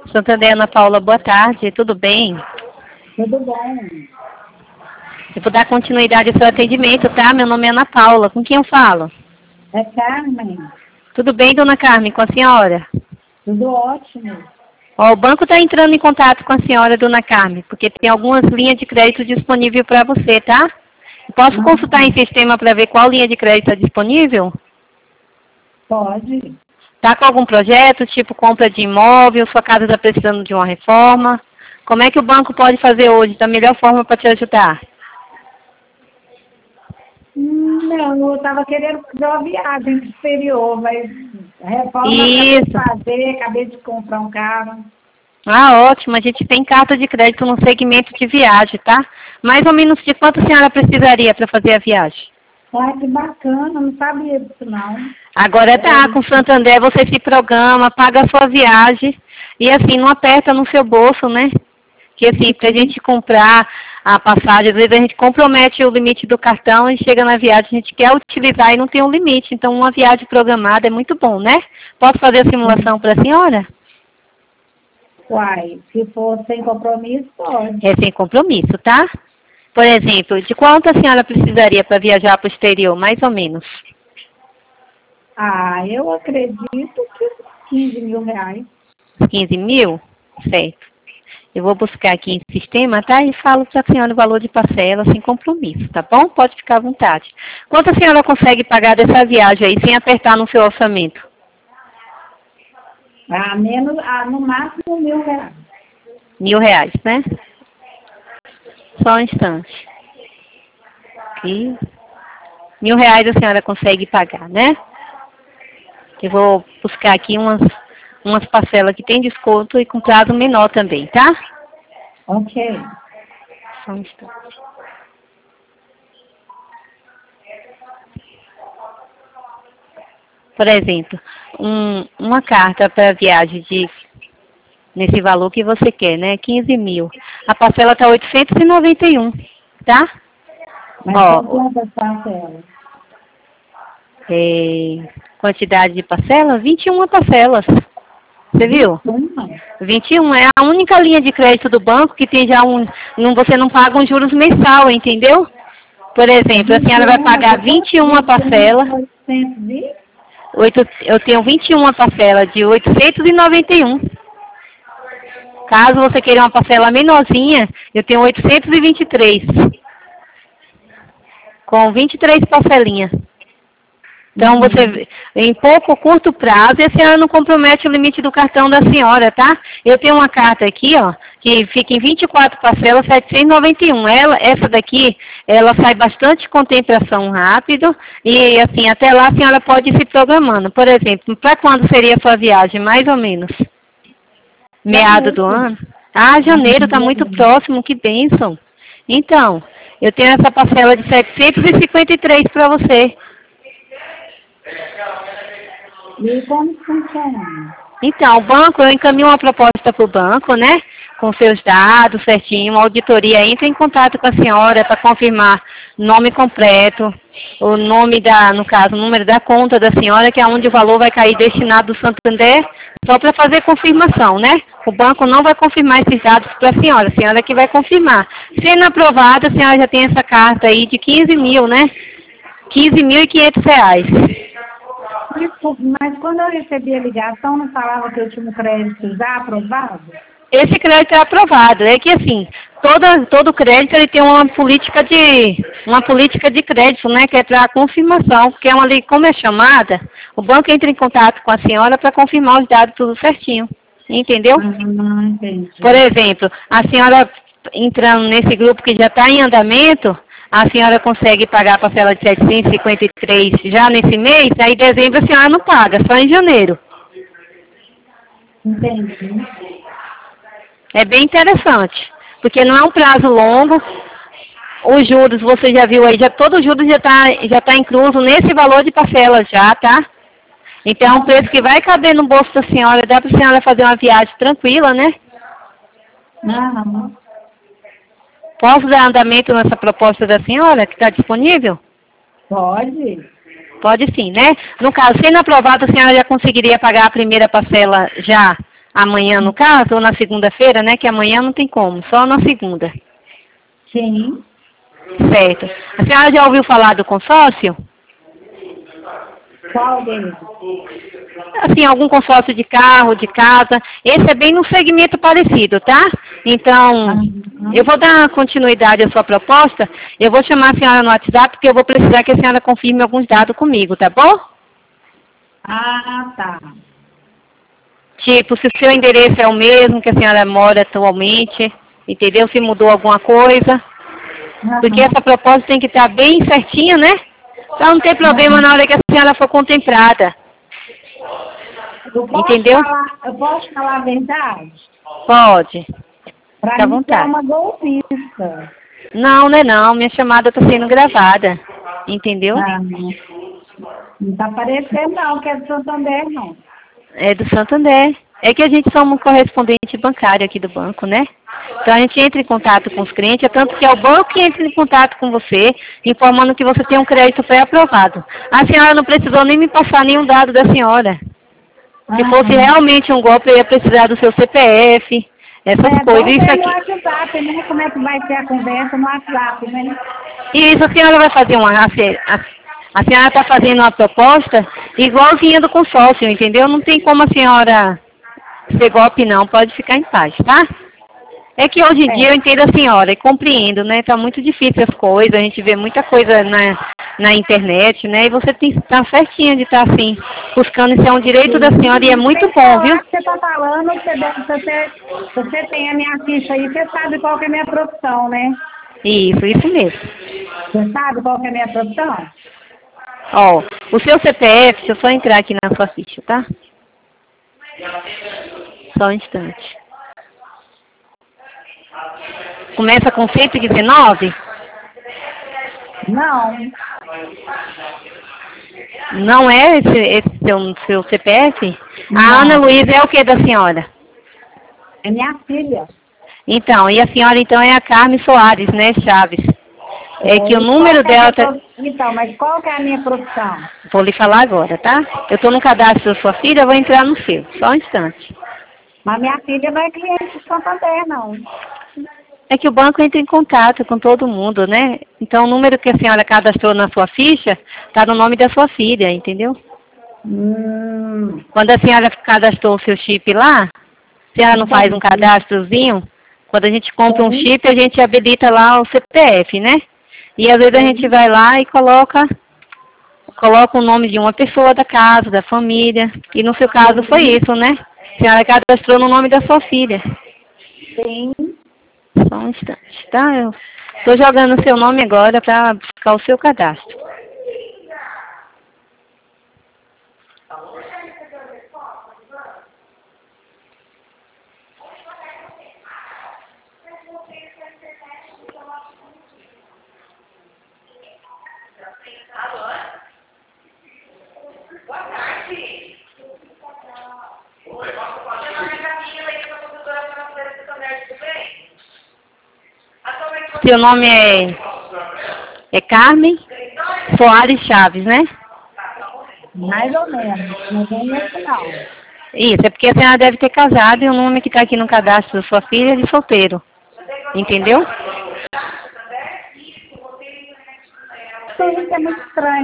Santander, Ana Paula, boa tarde, tudo bem? Tudo bom? Eu vou dar continuidade ao seu atendimento, tá? Meu nome é Ana Paula, com quem eu falo? É Carmen. Tudo bem, dona Carmen, com a senhora? Tudo ótimo. Ó, o banco está entrando em contato com a senhora, dona Carmen, porque tem algumas linhas de crédito disponíveis para você, tá? Posso consultar em sistema para ver qual linha de crédito está disponível? Pode. Tá com algum projeto, tipo compra de imóvel, sua casa está precisando de uma reforma? Como é que o banco pode fazer hoje da melhor forma para te ajudar? Não, eu estava querendo fazer uma viagem pro exterior, mas reforma Isso. acabei de comprar um carro. Ah, ótimo. A gente tem carta de crédito no segmento de viagem, tá? Mais ou menos de quanto a senhora precisaria para fazer a viagem? Ai, que bacana, não sabia disso não. Agora tá, com o Santander você se programa, paga a sua viagem e assim, não aperta no seu bolso, né? Que assim, pra gente comprar a passagem, às vezes a gente compromete o limite do cartão e chega na viagem, a gente quer utilizar e não tem um limite. Então uma viagem programada é muito bom, né? Posso fazer a simulação para a senhora? Uai, se for sem compromisso, pode. É sem compromisso, tá? Por exemplo, de quanto a senhora precisaria para viajar para o exterior, mais ou menos? Ah, eu acredito que 15 mil reais. 15 mil? Certo. Eu vou buscar aqui em sistema, tá? E falo para a senhora o valor de parcela sem compromisso, tá bom? Pode ficar à vontade. Quanto a senhora consegue pagar dessa viagem aí, sem apertar no seu orçamento? No máximo 1.000 reais. R$ 1.000, né? Só um instante. Aqui. R$ 1.000 a senhora consegue pagar, né? Eu vou buscar aqui umas parcelas que tem desconto e com prazo menor também, tá? Ok. Só um instante. Por exemplo, uma carta para viagem nesse valor que você quer, né? 15 mil. A parcela está 891, tá? Mas Ó, quantas parcelas? quantidade de parcelas? 21 parcelas. Você viu? 21 é a única linha de crédito do banco que tem já você não paga um juros mensal, entendeu? Por exemplo, a senhora vai pagar 21 parcelas. Eu tenho 21 parcelas de 891. Caso você queira uma parcela menorzinha, eu tenho 823. Com 23 parcelinhas. Então, você, em curto prazo, e a senhora não compromete o limite do cartão da senhora, tá? Eu tenho uma carta aqui, ó, que fica em 24 parcelas, 791. Essa daqui, ela sai bastante contemplação rápido e, assim, até lá a senhora pode ir se programando. Por exemplo, para quando seria a sua viagem, mais ou menos? Meado do ano? Ah, janeiro, está muito próximo, que bênção. Então, eu tenho essa parcela de 753 para você. E como funciona? Então, o banco, eu encaminho uma proposta para o banco, né? Com seus dados certinho, uma auditoria entra em contato com a senhora para confirmar nome completo, o nome no caso, o número da conta da senhora, que é onde o valor vai cair destinado do Santander, só para fazer confirmação, né? O banco não vai confirmar esses dados para a senhora que vai confirmar. Sendo aprovada, a senhora já tem essa carta aí de 15 mil, né? R$ 15.500. Mas quando eu recebi a ligação, não falava que eu tinha um crédito já aprovado? Esse crédito é aprovado. É que assim, todo crédito ele tem uma política de crédito, né? Que é para confirmação, porque como é chamada, o banco entra em contato com a senhora para confirmar os dados tudo certinho. Entendeu? Entendi. Por exemplo, a senhora entrando nesse grupo que já está em andamento, a senhora consegue pagar a parcela de 753 já nesse mês, aí em dezembro a senhora não paga, só em janeiro. Entendi. É bem interessante, porque não é um prazo longo. Os juros, você já viu aí, todo o juros já tá incluso nesse valor de parcela já, tá? Então é um preço que vai caber no bolso da senhora, dá para a senhora fazer uma viagem tranquila, né? Não. Posso dar andamento nessa proposta da senhora que está disponível? Pode. Pode sim, né? No caso, sendo aprovado, a senhora já conseguiria pagar a primeira parcela já Amanhã, no caso, ou na segunda-feira, né? Que amanhã não tem como, só na segunda. Sim. Certo. A senhora já ouviu falar do consórcio? Qual deles? Assim, algum consórcio de carro, de casa. Esse é bem num segmento parecido, tá? Então, eu vou dar continuidade à sua proposta. Eu vou chamar a senhora no WhatsApp, porque eu vou precisar que a senhora confirme alguns dados comigo, tá bom? Ah, tá. Tipo, se o seu endereço é o mesmo que a senhora mora atualmente, entendeu? Se mudou alguma coisa. Porque essa proposta tem que estar bem certinha, né? Então não tem problema na hora que a senhora for contemplada. Entendeu? Eu posso falar a verdade? Pode. Pra Fica à mim, você é vontade. uma golpista. Não, não é não. Minha chamada está sendo gravada. Entendeu? Ah, não tá parecendo não, que é do Santander, não. É do Santander. É que a gente somos um correspondente bancário aqui do banco, né? Então a gente entra em contato com os clientes, é tanto que é o banco que entra em contato com você, informando que você tem um crédito pré-aprovado. A senhora não precisou nem me passar nenhum dado da senhora. Se fosse realmente um golpe, eu ia precisar do seu CPF, essas coisas. Isso No aqui. WhatsApp, né? Como é que vai ser a conversa no WhatsApp, né? E isso a senhora vai fazer a senhora está fazendo uma proposta igualzinha do consórcio, entendeu? Não tem como a senhora ser golpe não, pode ficar em paz, tá? É que hoje em dia eu entendo a senhora e compreendo, né? Tá muito difícil as coisas, a gente vê muita coisa na internet, né? E você tem que estar certinha de estar assim, buscando, isso é um direito da senhora e é muito bom, viu? Você tá falando, você tem a minha ficha aí, você sabe qual que é a minha profissão, né? Isso mesmo. Você sabe qual que é a minha profissão? Ó, o seu CPF, deixa eu só entrar aqui na sua ficha, tá? Só um instante. Começa com 119? Não. Não é esse seu CPF? Não. A Ana Luísa é o que da senhora? É minha filha. Então, e a senhora então é a Carmen Soares, né, Chaves? É que o número dela tá... Então, mas qual que é a minha profissão? Vou lhe falar agora, tá? Eu estou no cadastro da sua filha, eu vou entrar no seu. Só um instante. Mas minha filha não é cliente de Santander, não. É que o banco entra em contato com todo mundo, né? Então o número que a senhora cadastrou na sua ficha está no nome da sua filha, entendeu? Quando a senhora cadastrou o seu chip lá, a senhora não faz um cadastrozinho? Quando a gente compra um chip, a gente habilita lá o CPF, né? E às vezes a gente vai lá e coloca o nome de uma pessoa da casa, da família. E no seu caso foi isso, né? A senhora cadastrou no nome da sua filha. Sim. Só um instante, tá? Eu estou jogando o seu nome agora para buscar o seu cadastro. Seu nome é Carmen Soares Chaves, né? Mais ou menos. Não tem esse não. Isso, é porque a senhora deve ter casado e o nome que está aqui no cadastro da sua filha é de solteiro. Entendeu? Isso é muito estranho.